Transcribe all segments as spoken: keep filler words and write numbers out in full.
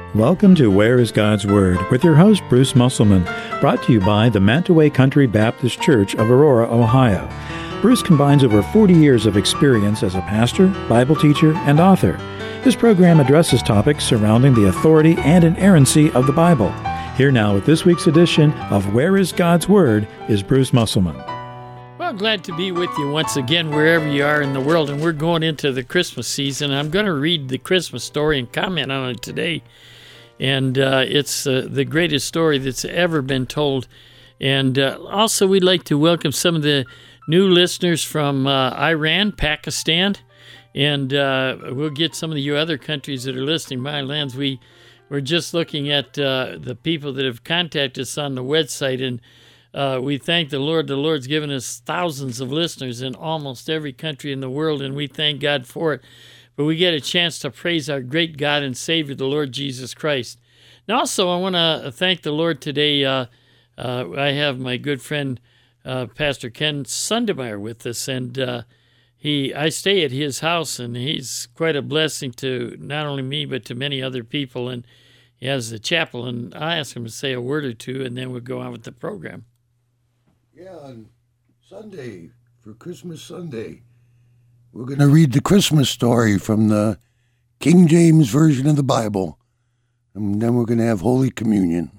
Welcome to Where is God's Word with your host, Bruce Musselman, brought to you by the Mantaway Country Baptist Church of Aurora, Ohio. Bruce combines over forty years of experience as a pastor, Bible teacher, and author. This program addresses topics surrounding the authority and inerrancy of the Bible. Here now with this week's edition of Where is God's Word is Bruce Musselman. Well, glad to be with you once again wherever you are in the world, and we're going into the Christmas season. I'm going to read the Christmas story and comment on it today. And uh, it's uh, the greatest story that's ever been told. And uh, also, we'd like to welcome some of the new listeners from uh, Iran, Pakistan, and uh, we'll get some of you other countries that are listening. My lands, we, we're just looking at uh, the people that have contacted us on the website, and uh, we thank the Lord. The Lord's given us thousands of listeners in almost every country in the world, and we thank God for it. But we get a chance to praise our great God and Savior, the Lord Jesus Christ. Now, also, I want to thank the Lord today. Uh, uh, I have my good friend, uh, Pastor Ken Sundemeyer, with us, and uh, he I stay at his house, and he's quite a blessing to not only me, but to many other people, and he has the chapel, and I ask him to say a word or two, and then we'll go on with the program. Yeah, on Sunday, for Christmas Sunday, we're going to read the Christmas story from the King James Version of the Bible, and then we're going to have Holy Communion.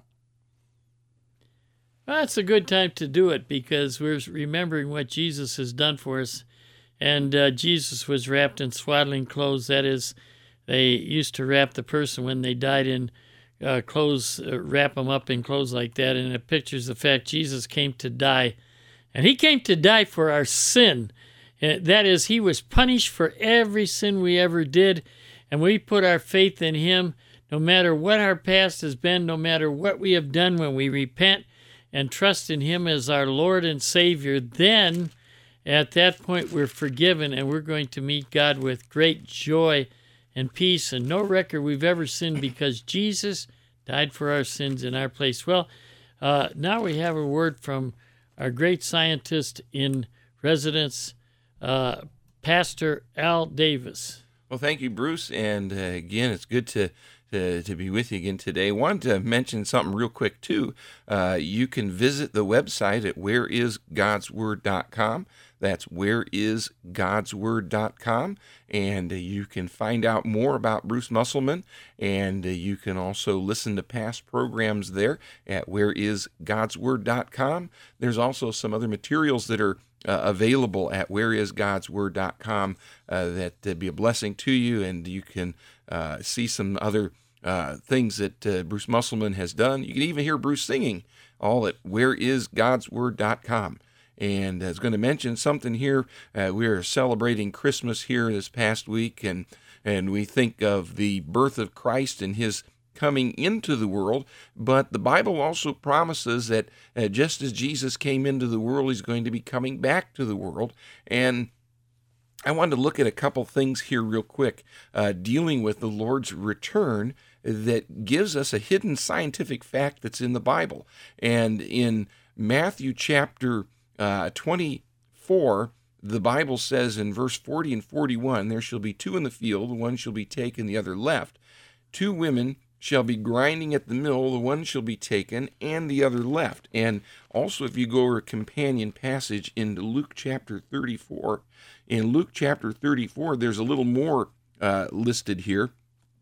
Well, it's a good time to do it because we're remembering what Jesus has done for us. And uh, Jesus was wrapped in swaddling clothes. That is, they used to wrap the person when they died in uh, clothes, uh, wrap them up in clothes like that. And it pictures the fact Jesus came to die. And he came to die for our sin. That is, he was punished for every sin we ever did, and we put our faith in him no matter what our past has been, no matter what we have done. When we repent and trust in him as our Lord and Savior, then at that point we're forgiven, and we're going to meet God with great joy and peace and no record we've ever sinned because Jesus died for our sins in our place. Well, uh, now we have a word from our great scientist in residence, Uh, Pastor Al Davis. Well, thank you, Bruce. And uh, again, it's good to, to to be with you again today. I wanted to mention something real quick, too. Uh, you can visit the website at where is gods word dot com. That's where is gods word dot com. And uh, you can find out more about Bruce Musselman. And uh, you can also listen to past programs there at where is gods word dot com. There's also some other materials that are Uh, available at where is gods word dot com uh, that uh, be a blessing to you, and you can uh, see some other uh, things that uh, Bruce Musselman has done. You can even hear Bruce singing, all at where is gods word dot com. And I was going to mention something here. Uh, we are celebrating Christmas here this past week, and and we think of the birth of Christ and his coming into the world, but the Bible also promises that uh, just as Jesus came into the world, he's going to be coming back to the world. And I wanted to look at a couple things here real quick, uh, dealing with the Lord's return that gives us a hidden scientific fact that's in the Bible. And in Matthew chapter uh, twenty-four, the Bible says in verse forty and forty-one, there shall be two in the field, the one shall be taken, the other left. Two women shall be grinding at the mill, the one shall be taken, and the other left. And also, if you go over a companion passage into Luke chapter thirty-four, in Luke chapter thirty-four, there's a little more uh, listed here.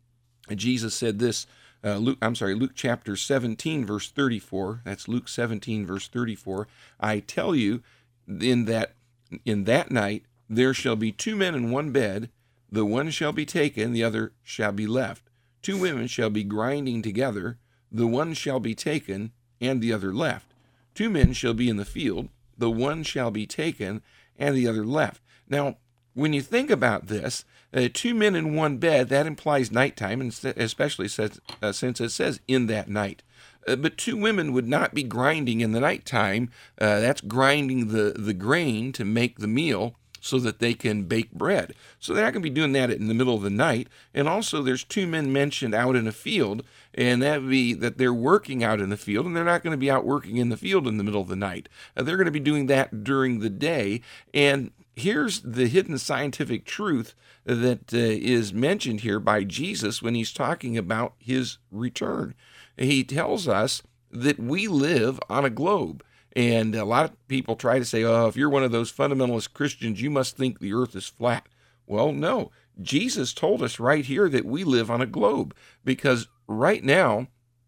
Jesus said this, uh, Luke, I'm sorry, Luke chapter seventeen, verse thirty-four. That's Luke seventeen, verse thirty-four. I tell you, in that in that night there shall be two men in one bed, the one shall be taken, the other shall be left. Two women shall be grinding together, the one shall be taken, and the other left. Two men shall be in the field, the one shall be taken, and the other left. Now, when you think about this, uh, two men in one bed, that implies nighttime, and especially says, uh, since it says in that night. Uh, but two women would not be grinding in the nighttime. Uh, that's grinding the, the grain to make the meal, so that they can bake bread. So they're not going to be doing that in the middle of the night. And also there's two men mentioned out in a field, and that would be that they're working out in the field, and they're not going to be out working in the field in the middle of the night. Uh, they're going to be doing that during the day. And here's the hidden scientific truth that uh, is mentioned here by Jesus when he's talking about his return. He tells us that we live on a globe. And a lot of people try to say, oh, if you're one of those fundamentalist Christians, you must think the earth is flat. Well, no. Jesus told us right here that we live on a globe, because right now,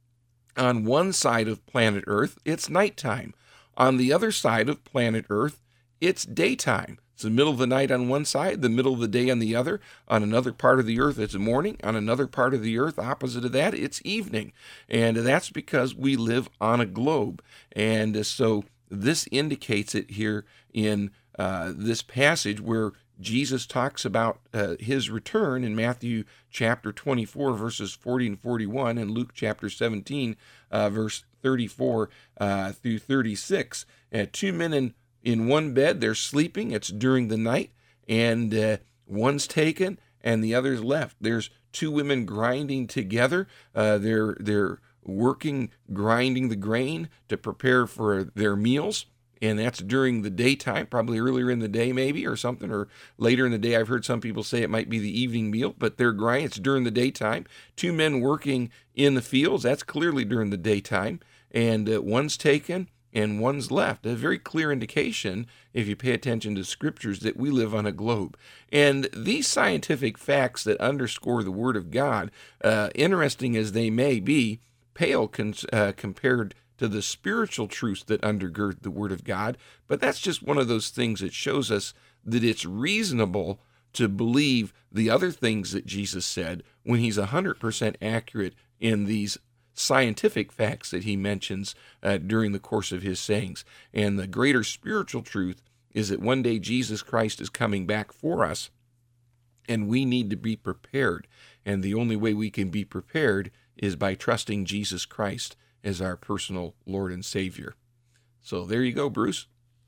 on one side of planet Earth, it's nighttime. On the other side of planet Earth, it's daytime. It's the middle of the night on one side, the middle of the day on the other. On another part of the earth, it's morning. On another part of the earth, opposite of that, it's evening. And that's because we live on a globe. And so this indicates it here in uh, this passage where Jesus talks about uh, his return in Matthew chapter twenty-four, verses forty and forty-one, and Luke chapter seventeen, uh, verse thirty-four uh, through thirty-six. Uh, two men in, in one bed, they're sleeping. It's during the night, and uh, one's taken and the other's left. There's two women grinding together. Uh, they're they're working, grinding the grain to prepare for their meals. And that's during the daytime, probably earlier in the day maybe, or something, or later in the day. I've heard some people say it might be the evening meal, but they're grinding. It's during the daytime. Two men working in the fields, that's clearly during the daytime. And uh, one's taken and one's left. A very clear indication, if you pay attention to scriptures, that we live on a globe. And these scientific facts that underscore the Word of God, uh, interesting as they may be, pale con- uh, compared to the spiritual truths that undergird the Word of God. But that's just one of those things that shows us that it's reasonable to believe the other things that Jesus said when he's one hundred percent accurate in these scientific facts that he mentions uh, during the course of his sayings. And the greater spiritual truth is that one day Jesus Christ is coming back for us, and we need to be prepared. And the only way we can be prepared is by trusting Jesus Christ as our personal Lord and Savior. So there you go, Bruce.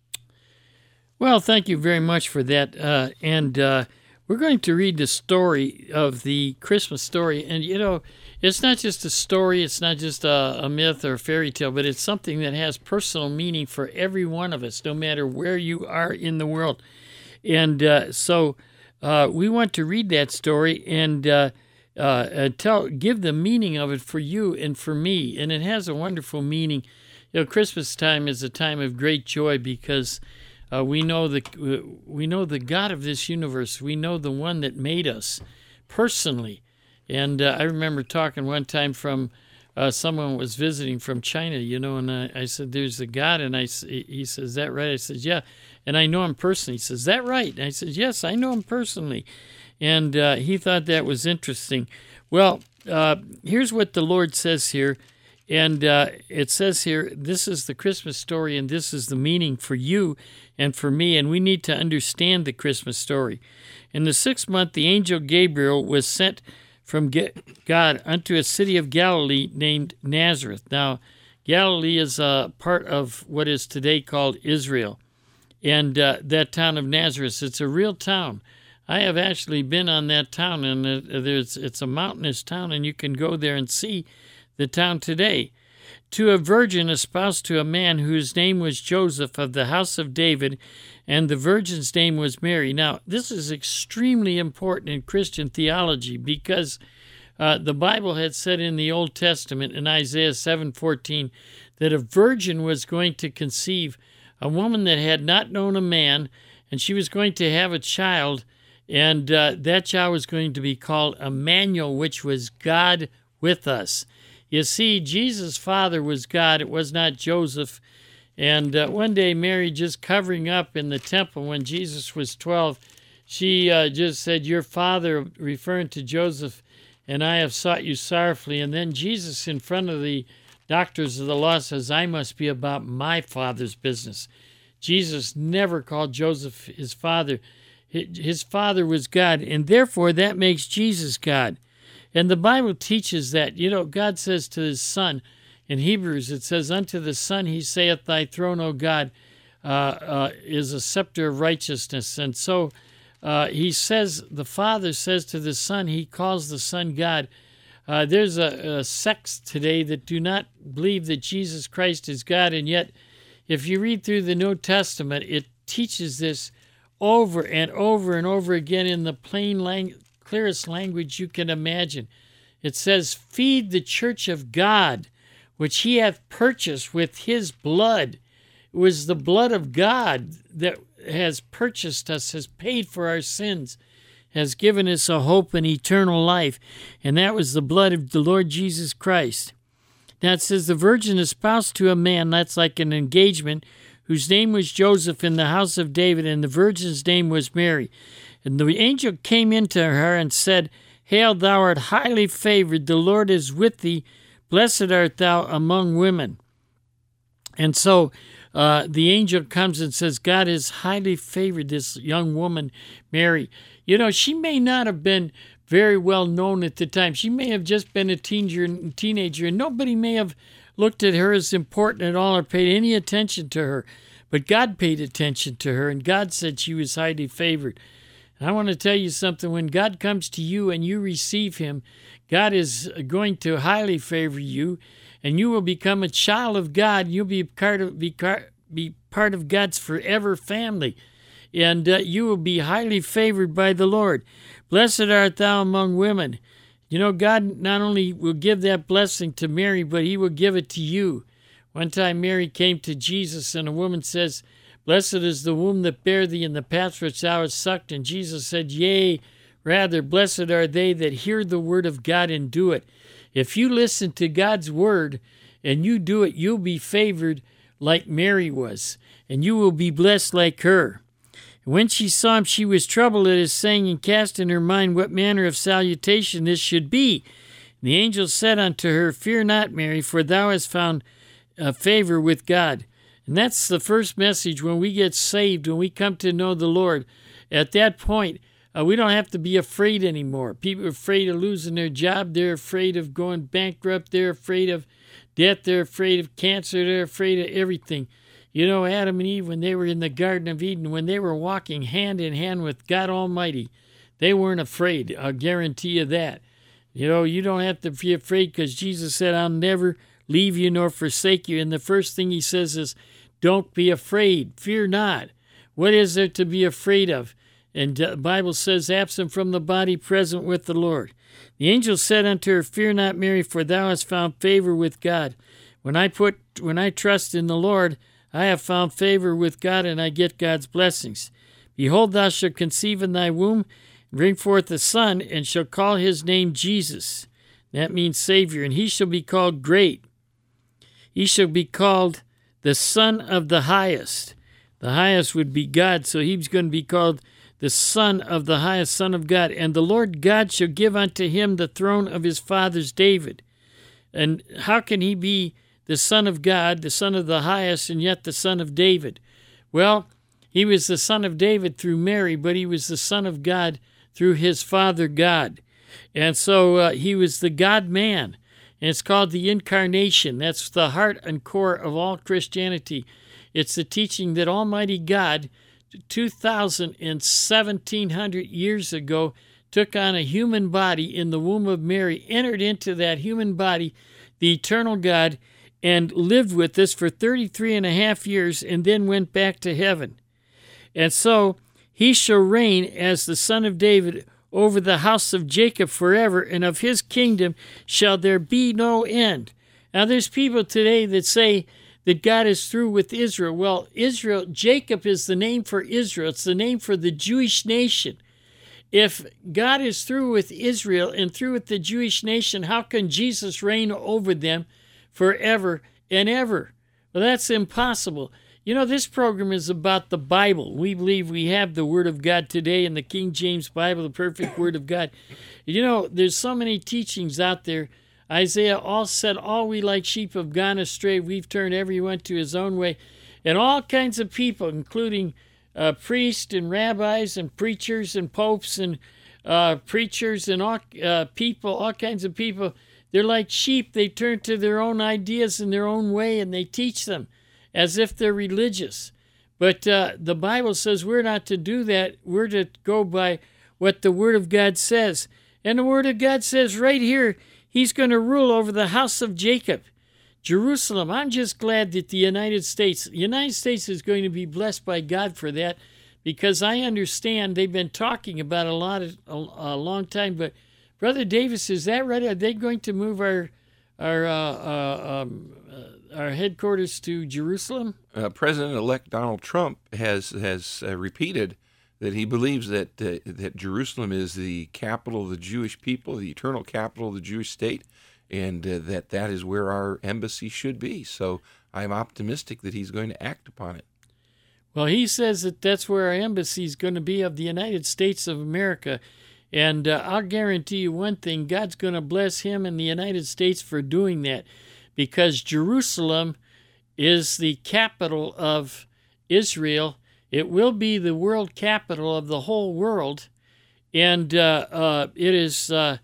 Well, thank you very much for that. Uh, and uh, we're going to read the story of the Christmas story. And, you know, it's not just a story, it's not just a, a myth or a fairy tale, but it's something that has personal meaning for every one of us, no matter where you are in the world. And uh, so uh, we want to read that story and uh, uh, tell, give the meaning of it for you and for me. And it has a wonderful meaning. You know, Christmas time is a time of great joy because uh, we know the we know the God of this universe. We know the one that made us personally. And uh, I remember talking one time from uh, someone was visiting from China, you know, and I, I said, "There's a God," and I he says, "Is that right?" I said, "Yeah," and I know him personally. He says, "Is that right?" And I said, "Yes, I know him personally." And uh, he thought that was interesting. Well, uh, here's what the Lord says here. And uh, it says here, this is the Christmas story, and this is the meaning for you and for me, and we need to understand the Christmas story. In the sixth month, the angel Gabriel was sent from God unto a city of Galilee named Nazareth. Now, Galilee is a part of what is today called Israel. And uh, that town of Nazareth, it's a real town. I have actually been on that town, and there's it's a mountainous town, and you can go there and see the town today. To a virgin espoused to a man whose name was Joseph of the house of David, and the virgin's name was Mary. Now, this is extremely important in Christian theology because uh, the Bible had said in the Old Testament in Isaiah seven fourteen that a virgin was going to conceive, a woman that had not known a man, and she was going to have a child, and uh, that child was going to be called Emmanuel, which was God with us. You see, Jesus' father was God. It was not Joseph. And uh, one day, Mary, just covering up in the temple when Jesus was twelve, she uh, just said, "Your father," referring to Joseph, "and I have sought you sorrowfully." And then Jesus, in front of the doctors of the law, says, "I must be about my father's business." Jesus never called Joseph his father. His father was God, and therefore that makes Jesus God. And the Bible teaches that, you know, God says to his Son, in Hebrews it says, "Unto the Son he saith, Thy throne, O God, uh, uh, is a scepter of righteousness." And so uh, he says, the Father says to the Son, he calls the Son God. Uh, there's a, a sects today that do not believe that Jesus Christ is God, and yet if you read through the New Testament, it teaches this over and over and over again in the plain lang- clearest language you can imagine. It says, feed the church of God, which he hath purchased with his blood. It was the blood of God that has purchased us, has paid for our sins, has given us a hope and eternal life, and that was the blood of the Lord Jesus Christ. Now it says, the virgin espoused to a man, that's like an engagement, whose name was Joseph in the house of David, and the virgin's name was Mary. And the angel came into her and said, Hail, thou art highly favored, the Lord is with thee, blessed art thou among women. And so uh, the angel comes and says, God has highly favored this young woman, Mary. You know, she may not have been very well known at the time. She may have just been a teenager, teenager, and nobody may have looked at her as important at all or paid any attention to her. But God paid attention to her, and God said she was highly favored. And I want to tell you something. When God comes to you and you receive him, God is going to highly favor you, and you will become a child of God. You'll be part of, be, be part of God's forever family, and uh, you will be highly favored by the Lord. Blessed art thou among women. You know, God not only will give that blessing to Mary, but he will give it to you. One time Mary came to Jesus, and a woman says, Blessed is the womb that bare thee, and the path which thou hast sucked. And Jesus said, Yea, rather, blessed are they that hear the word of God and do it. If you listen to God's word and you do it, you'll be favored like Mary was, and you will be blessed like her. And when she saw him, she was troubled at his saying, and cast in her mind what manner of salutation this should be. And the angel said unto her, Fear not, Mary, for thou hast found uh, favor with God. And that's the first message when we get saved, when we come to know the Lord. At that point, uh, we don't have to be afraid anymore. People are afraid of losing their job. They're afraid of going bankrupt. They're afraid of death. They're afraid of cancer. They're afraid of everything. You know, Adam and Eve, when they were in the Garden of Eden, when they were walking hand in hand with God Almighty, they weren't afraid. I'll guarantee you that. You know, you don't have to be afraid because Jesus said, I'll never leave you nor forsake you. And the first thing he says is, don't be afraid. Fear not. What is there to be afraid of? And the Bible says, absent from the body, present with the Lord. The angel said unto her, Fear not, Mary, for thou hast found favor with God. When I put, when I trust in the Lord, I have found favor with God, and I get God's blessings. Behold, thou shalt conceive in thy womb, and bring forth a son, and shall call his name Jesus. That means Savior. And he shall be called Great. He shall be called the Son of the Highest. The highest would be God, so he's going to be called the Son of the Highest, Son of God. And the Lord God shall give unto him the throne of his fathers David. And how can he be the Son of God, the Son of the Highest, and yet the Son of David? Well, he was the Son of David through Mary, but he was the Son of God through his Father God. And so uh, he was the God-man. And it's called the Incarnation. That's the heart and core of all Christianity. It's the teaching that Almighty God, two thousand and seventeen hundred years ago, took on a human body in the womb of Mary, entered into that human body, the eternal God, and lived with us for thirty-three and a half years, and then went back to heaven. And so he shall reign as the Son of David over the house of Jacob forever, and of his kingdom shall there be no end. Now, there's people today that say that God is through with Israel. Well, Israel, Jacob is the name for Israel. It's the name for the Jewish nation. If God is through with Israel and through with the Jewish nation, how can Jesus reign over them forever and ever? Well, that's impossible. You know, this program is about the Bible. We believe we have the Word of God today in the King James Bible, the perfect Word of God. You know, there's so many teachings out there. Isaiah all said, all we like sheep have gone astray. We've turned everyone to his own way. And all kinds of people, including uh, priests and rabbis and preachers and popes and uh, preachers and all uh, people, all kinds of people, they're like sheep. They turn to their own ideas in their own way, and they teach them as if they're religious. But uh, the Bible says we're not to do that. We're to go by what the Word of God says. And the Word of God says right here, he's going to rule over the house of Jacob. Jerusalem, I'm just glad that the United States, the United States is going to be blessed by God for that. because I understand they've been talking about a lot of, a, a long time. But Brother Davis, is that right? Are they going to move our our uh, uh, um, uh, our headquarters to Jerusalem? Uh, President-elect Donald Trump has has uh, repeated that he believes that uh, that Jerusalem is the capital of the Jewish people, the eternal capital of the Jewish state, and uh, that that is where our embassy should be. So I'm optimistic that he's going to act upon it. Well, he says that that's where our embassy is going to be, of the United States of America. And uh, I'll guarantee you one thing, God's going to bless him and the United States for doing that, because Jerusalem is the capital of Israel. It will be the world capital of the whole world. And uh, uh, it is uh,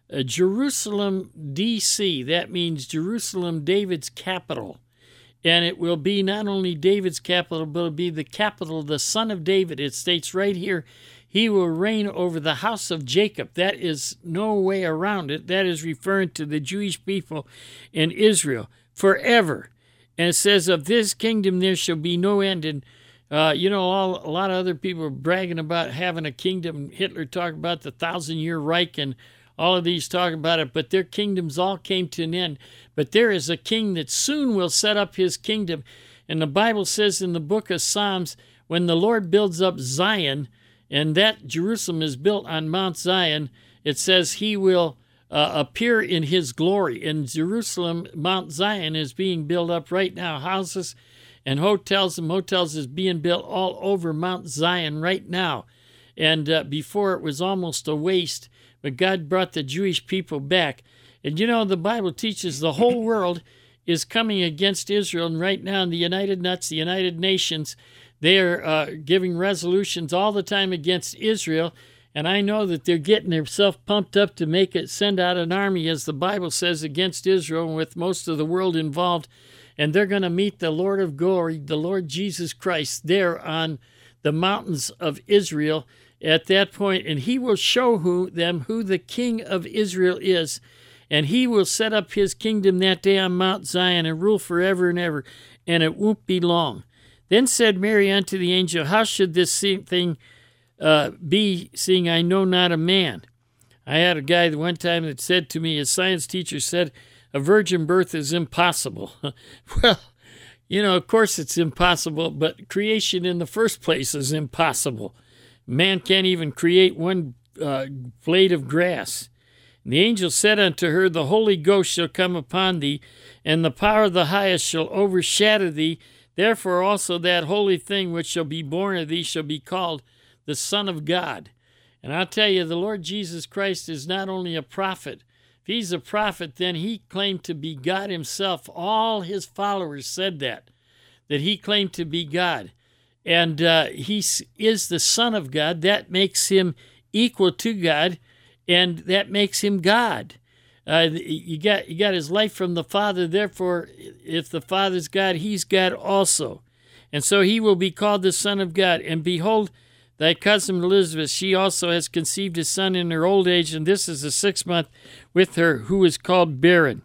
Jerusalem, D C That means Jerusalem, David's capital. And it will be not only David's capital, but it will be the capital of the son of David. It states right here, he will reign over the house of Jacob. That is no way around it. That is referring to the Jewish people in Israel forever. And it says, of this kingdom there shall be no end. And, uh, you know, all, a lot of other people are bragging about having a kingdom. Hitler talked about the thousand-year Reich, and all of these talk about it, but their kingdoms all came to an end. But there is a king that soon will set up his kingdom. And the Bible says in the book of Psalms, when the Lord builds up Zion, and that Jerusalem is built on Mount Zion, it says he will uh, appear in his glory. And Jerusalem, Mount Zion, is being built up right now. Houses and hotels and motels is being built all over Mount Zion right now. And uh, before it was almost a waste, but God brought the Jewish people back. And you know, the Bible teaches the whole world is coming against Israel. And right now in the United Nuts, the United Nations, they are uh, giving resolutions all the time against Israel. And I know that they're getting themselves pumped up to make it, send out an army, as the Bible says, against Israel, with most of the world involved. And they're going to meet the Lord of glory, the Lord Jesus Christ, there on the mountains of Israel at that point, and he will show who them who the King of Israel is, and he will set up his kingdom that day on Mount Zion and rule forever and ever, and it won't be long. Then said Mary unto the angel, how should this thing uh, be, seeing I know not a man? I had a guy one time that said to me, his science teacher said, a virgin birth is impossible. Well, you know, of course it's impossible, but creation in the first place is impossible. Man can't even create one uh, blade of grass. And the angel said unto her, the Holy Ghost shall come upon thee, and the power of the highest shall overshadow thee. Therefore also that holy thing which shall be born of thee shall be called the Son of God. And I'll tell you, the Lord Jesus Christ is not only a prophet. If he's a prophet, then he claimed to be God himself. All his followers said that, that he claimed to be God. And uh, he is the Son of God. That makes him equal to God, and that makes him God. Uh, you got you got his life from the Father. Therefore, if the Father's God, he's God also. And so he will be called the Son of God. And behold, thy cousin Elizabeth, she also has conceived a son in her old age, and this is the sixth month with her, who is called barren.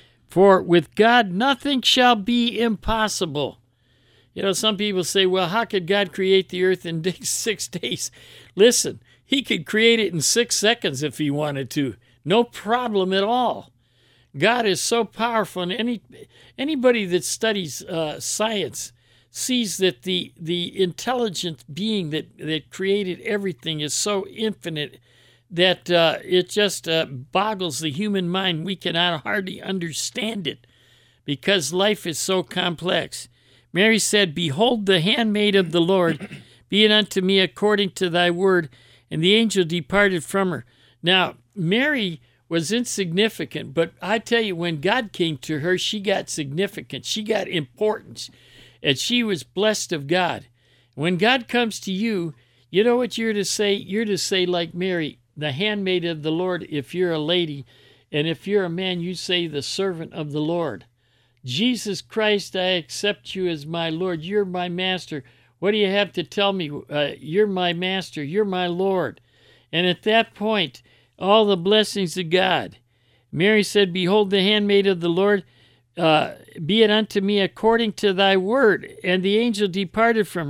For with God nothing shall be impossible. You know, some people say, well, how could God create the earth in six days? Listen, he could create it in six seconds if he wanted to. No problem at all. God is so powerful, and any anybody that studies uh, science sees that the the intelligent being that, that created everything is so infinite that uh, it just uh, boggles the human mind. We cannot hardly understand it because life is so complex. Mary said, behold, the handmaid of the Lord, be it unto me according to thy word. And the angel departed from her. Now, Mary was insignificant, but I tell you, when God came to her, she got significance. She got importance, and she was blessed of God. When God comes to you, you know what you're to say? You're to say, like Mary, the handmaid of the Lord, if you're a lady, and if you're a man, you say the servant of the Lord. Jesus Christ, I accept you as my Lord. You're my master. What do you have to tell me? Uh, you're my master. You're my Lord. And at that point, all the blessings of God. Mary said, behold, the handmaid of the Lord, uh, be it unto me according to thy word. And the angel departed from her.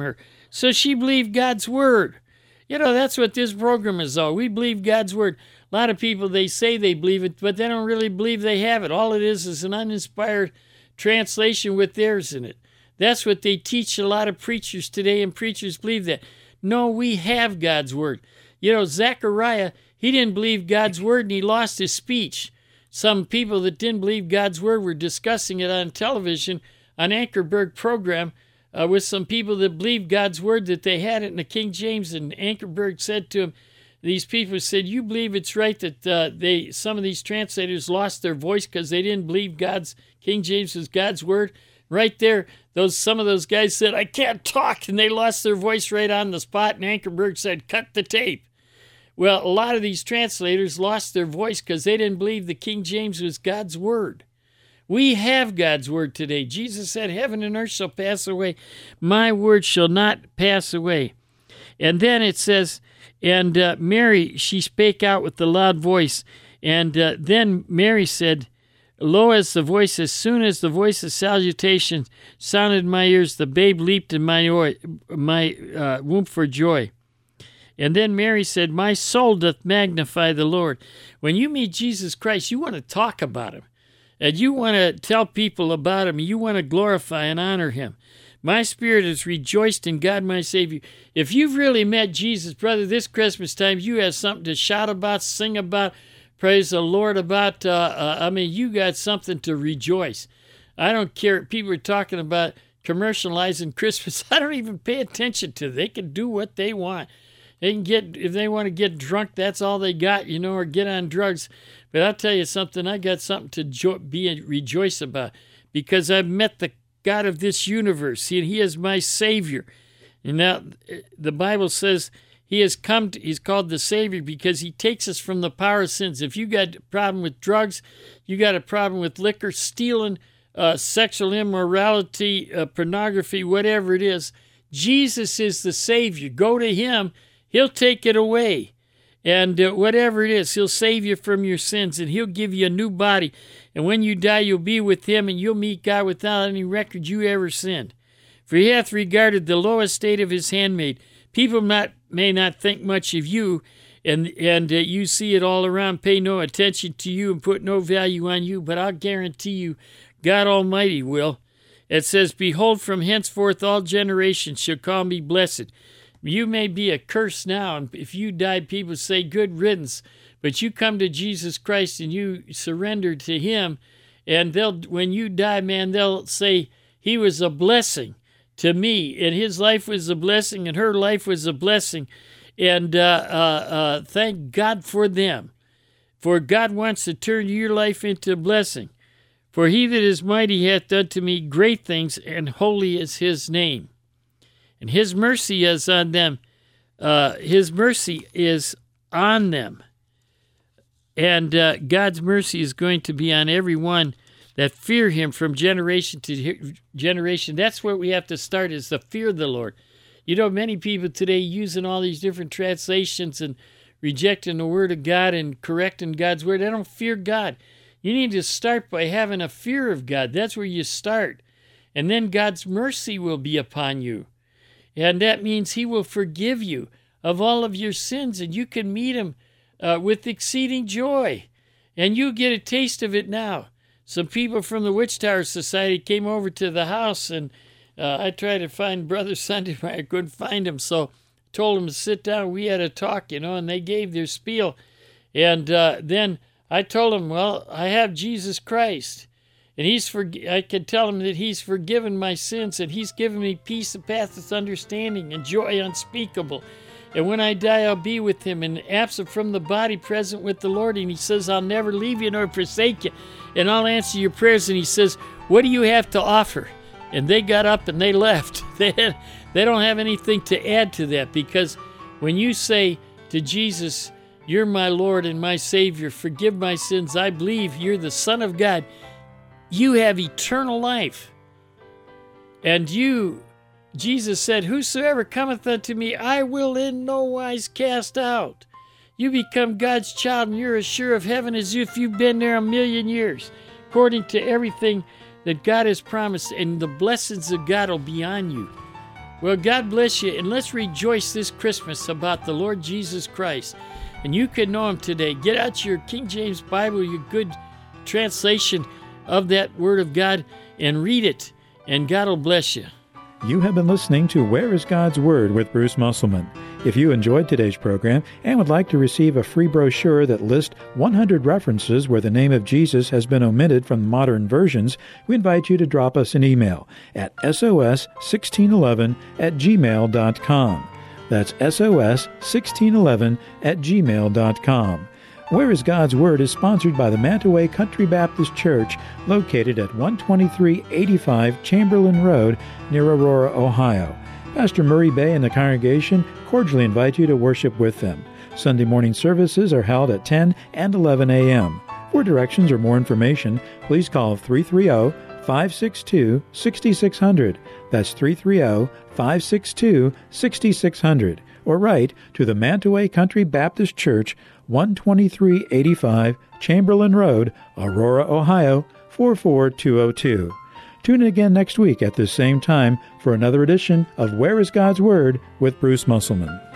So she believed God's word. You know, that's what this program is all. We believe God's word. A lot of people, they say they believe it, but they don't really believe they have it. All it is is an uninspired translation with theirs in it. That's what they teach a lot of preachers today, and preachers believe that. No, we have God's word. You know, Zechariah, he didn't believe God's word, and he lost his speech. Some people that didn't believe God's word were discussing it on television, on Ankerberg program, uh, with some people that believed God's word, that they had it in the King James, and Ankerberg said to him, these people said, you believe it's right that uh, they some of these translators lost their voice because they didn't believe God's King James was God's word? Right there, those some of those guys said, I can't talk, and they lost their voice right on the spot, and Ankerberg said, cut the tape. Well, a lot of these translators lost their voice because they didn't believe the King James was God's word. We have God's word today. Jesus said, heaven and earth shall pass away. My word shall not pass away. And then it says, and uh, Mary, she spake out with a loud voice. And uh, then Mary said, lo, as the voice, as soon as the voice of salutation sounded in my ears, the babe leaped in my, oy, my uh, womb for joy. And then Mary said, my soul doth magnify the Lord. When you meet Jesus Christ, you want to talk about him. And you want to tell people about him. You want to glorify and honor him. My spirit has rejoiced in God my Savior. If you've really met Jesus, brother, this Christmas time, you have something to shout about, sing about, praise the Lord about. Uh, uh, I mean, you got something to rejoice. I don't care. People are talking about commercializing Christmas. I don't even pay attention to it. They can do what they want. They can get, if they want to get drunk, that's all they got, you know, or get on drugs. But I'll tell you something, I got something to jo- be rejoice about, because I've met the God of this universe. He, he is my Savior. And now the Bible says he has come, to, he's called the Savior because he takes us from the power of sins. If you got a problem with drugs, you got a problem with liquor, stealing, uh, sexual immorality, uh, pornography, whatever it is, Jesus is the Savior. Go to him. He'll take it away. And uh, whatever it is, he'll save you from your sins, and he'll give you a new body. And when you die, you'll be with him, and you'll meet God without any record you ever sinned. For he hath regarded the low estate of his handmaid. People not, may not think much of you, and, and uh, you see it all around, pay no attention to you and put no value on you, but I'll guarantee you, God Almighty will. It says, behold, from henceforth all generations shall call me blessed. You may be a curse now, and if you die, people say good riddance. But you come to Jesus Christ and you surrender to him, and they'll when you die, man, they'll say he was a blessing to me, and his life was a blessing, and her life was a blessing. And uh, uh, uh, thank God for them. For God wants to turn your life into a blessing. For he that is mighty hath done to me great things, and holy is his name. And his mercy is on them. Uh, his mercy is on them. And uh, God's mercy is going to be on everyone that fear him from generation to generation. That's where we have to start, is the fear of the Lord. You know, many people today using all these different translations and rejecting the word of God and correcting God's word. They don't fear God. You need to start by having a fear of God. That's where you start. And then God's mercy will be upon you. And that means he will forgive you of all of your sins, and you can meet him uh, with exceeding joy. And you get a taste of it now. Some people from the Witchtower Society came over to the house, and uh, I tried to find Brother Sunday, but I couldn't find him. So I told them to sit down. We had a talk, you know, and they gave their spiel. And uh, then I told them, well, I have Jesus Christ. And he's for, I can tell him that he's forgiven my sins, and he's given me peace that passeth understanding and joy unspeakable. And when I die, I'll be with him, and absent from the body, present with the Lord. And he says, I'll never leave you nor forsake you, and I'll answer your prayers. And he says, what do you have to offer? And they got up and they left. They, had, they don't have anything to add to that, because when you say to Jesus, you're my Lord and my Savior, forgive my sins, I believe you're the Son of God, you have eternal life. And you, Jesus said, whosoever cometh unto me, I will in no wise cast out. You become God's child, and you're as sure of heaven as if you've been there a million years, according to everything that God has promised, and the blessings of God will be on you. Well, God bless you, and let's rejoice this Christmas about the Lord Jesus Christ. And you can know him today. Get out your King James Bible, your good translation of that Word of God, and read it, and God will bless you. You have been listening to Where is God's Word with Bruce Musselman. If you enjoyed today's program and would like to receive a free brochure that lists one hundred references where the name of Jesus has been omitted from modern versions, we invite you to drop us an email at S O S sixteen eleven at gmail dot com. That's S O S sixteen eleven at gmail dot com. Where is God's Word is sponsored by the Mantaway Country Baptist Church, located at one twenty-three eighty-five Chamberlain Road near Aurora, Ohio. Pastor Murray Bay and the congregation cordially invite you to worship with them. Sunday morning services are held at ten and eleven a.m. For directions or more information, please call three three zero, five six two, six six zero zero. That's three three zero, five six two, six six zero zero. Or write to the Mantaway Country Baptist Church, one twenty-three eighty-five Chamberlain Road, Aurora, Ohio, four four two zero two. Tune in again next week at this same time for another edition of Where is God's Word with Bruce Musselman.